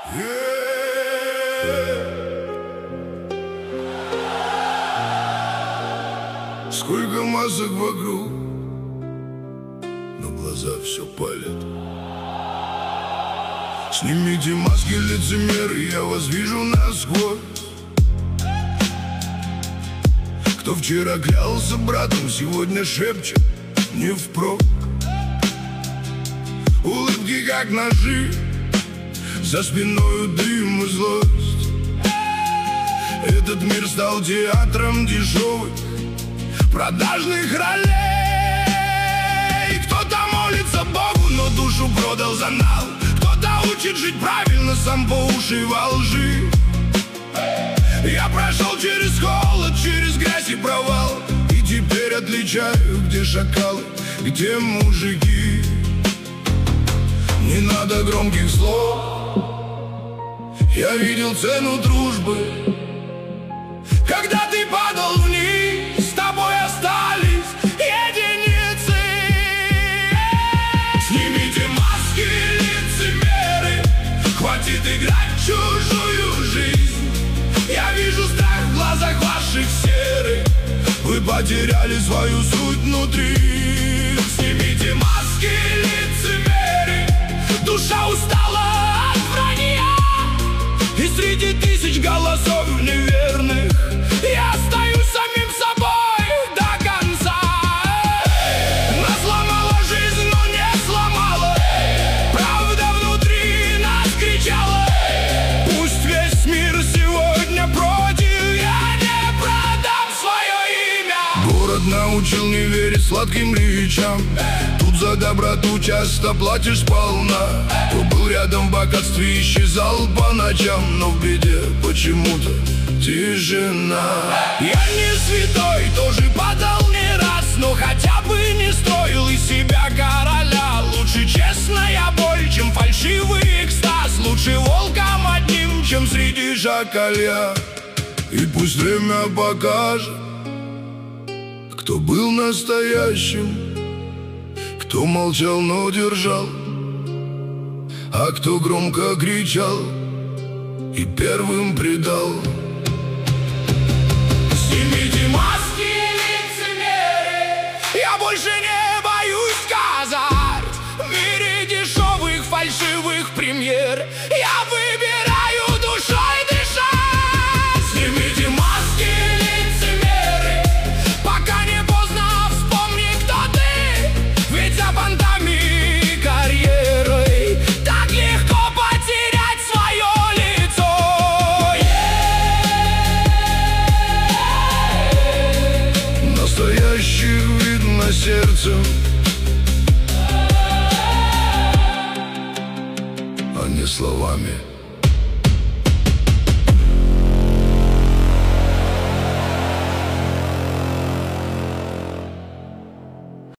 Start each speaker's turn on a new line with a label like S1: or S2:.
S1: Сколько масок вокруг, но глаза все палят. Снимите маски, лицемеры, я вас вижу насквозь. Кто вчера клялся братом, сегодня шепчет не впрок. Улыбки как ножи, за спиною дым и злость. Этот мир стал театром дешевых продажных ролей. Кто-то молится Богу, но душу продал за нал. Кто-то учит жить правильно, сам по уши во лжи. Я прошел через холод, через грязь и провал, и теперь отличаю, где шакалы, где мужики. Не надо громких слов, я видел цену дружбы. Когда ты падал вниз, с тобой остались единицы. Снимите маски, лицемеры, хватит играть в чужую жизнь. Я вижу страх в глазах ваших серых, вы потеряли свою суть внутри. Снимите маски, лицемеры, душа устала от вранья, и среди тысяч голосов неверных я остаюсь самим собой до конца. Нас сломала жизнь, но не сломала. Правда внутри нас кричала. Пусть весь мир сегодня против, я не продам свое имя. Город научил не верить сладким речам. Тут за доброту часто платишь сполна. Кто был рядом в богатстве, исчезал по ночам, но в беде почему-то тишина. Я не святой, тоже падал не раз, но хотя бы не строил из себя короля. Лучше честная боль, чем фальшивый экстаз. Лучше волком одним, чем среди жакалья. И пусть время покажет, кто был настоящим, кто молчал, но держал, а кто громко кричал и первым предал. Снимите маски, лицемеры, я больше не боюсь сказать. В мире дешевых, фальшивых премьер я выбираю душой дышать. Снимите маски, лицемеры, пока не поздно, вспомни, кто ты. Ведь за понтами и карьерой так легко потерять свое лицо. Настоящих видно сердцем, а не словами.